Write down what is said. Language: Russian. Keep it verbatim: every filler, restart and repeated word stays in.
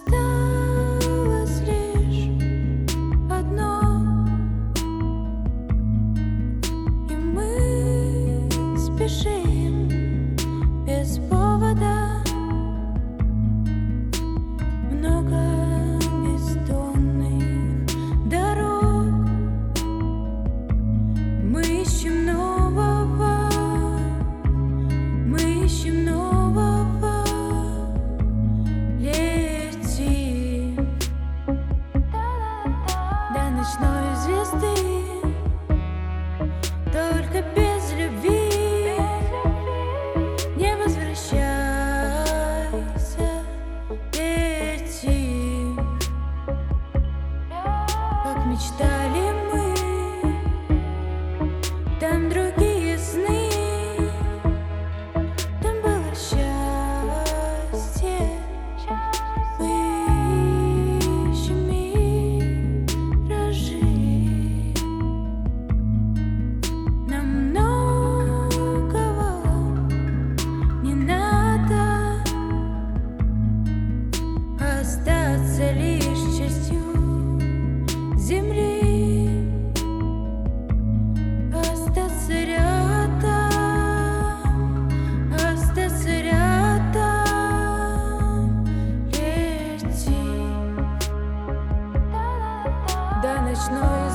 осталось лишь одно, и мы спешим без повода. Много бездонных дорог, мы ищем нового, мы ищем нового. Летим до ночной звезды, только без любви. Не возвращайся, летим, как мечтали мы. Там другие сны, там было счастье. Мы ищем миражи. Нам многого не надо, остаться лишь частью земли. Остаться рядом, остаться рядом. Лети до ночной